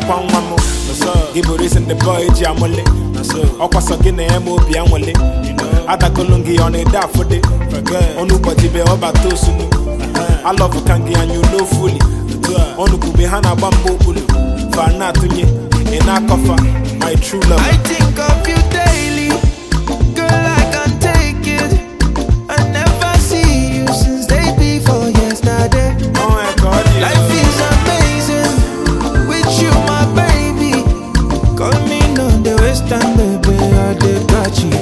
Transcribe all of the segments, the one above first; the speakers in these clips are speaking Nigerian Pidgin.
kwa nwamo. Give reason the boy jamole. Okwaso gine emo bi anwole. Adakolongi on a da for the onu bojibe oba tosunu. I love kangi and you know fully. Onu kube hana bambo ulu. Fana tunye in a koffer. My true love. I think of you daily, girl. I can't take it. I never see you since day before yesterday. Oh my God, yeah. Life is amazing with you, my baby. Call me on the western baby, I did got you.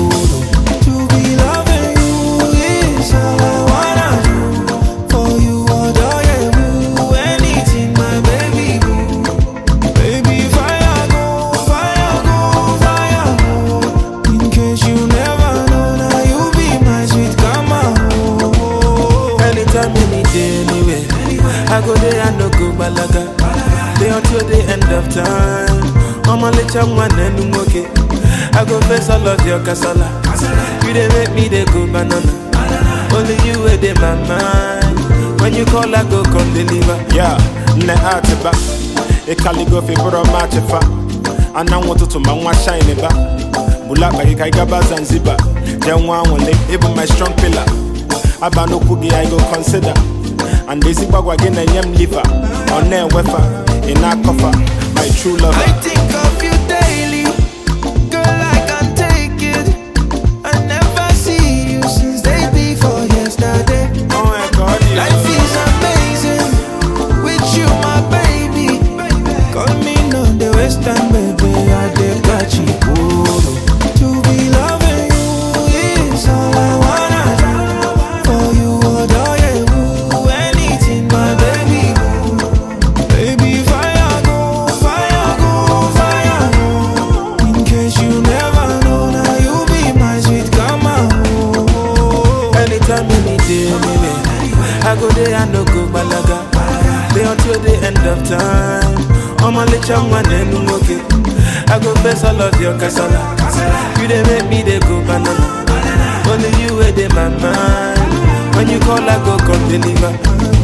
To be loving you is all I wanna do. For you, adore you, anything, my baby. Baby, fire go, fire go, fire go. In case you never know, now you be my sweet karma. Anytime, any day, anywhere. I go there, I no go balaga. Day until the end of time. I'ma let you one and okay. I go face all of your casala. You they make me they go banana. Only you were in my mind. When you call, I go come deliver. Yeah, ne atiba. E calligraphy bro match fa. And I want to my shine ba. Bulaka ikaiga Zanzibar. Then one even my strong pillar. Abano kugi I go consider. And they see bagwa again and yam liver. On their wefa in our coffer. My true love. I think of you daily, girl. I can't take it. I never see you since day before yesterday. Oh my God, yeah. Life is amazing with you, my baby. Call me on the western baby, I did got you. To be loving you is all I wanna do. For you, adore you, anything, my baby. Baby, fire go, fire go, fire go. In case you never know, now you be my sweet karma. Anytime, any day, anywhere. I go there, I no go balaga. Day until the end of time. I'ma let you one and okay. I go face all of your casala. You they make me they go banana. Only you were in my mind. When you call, I go come deliver.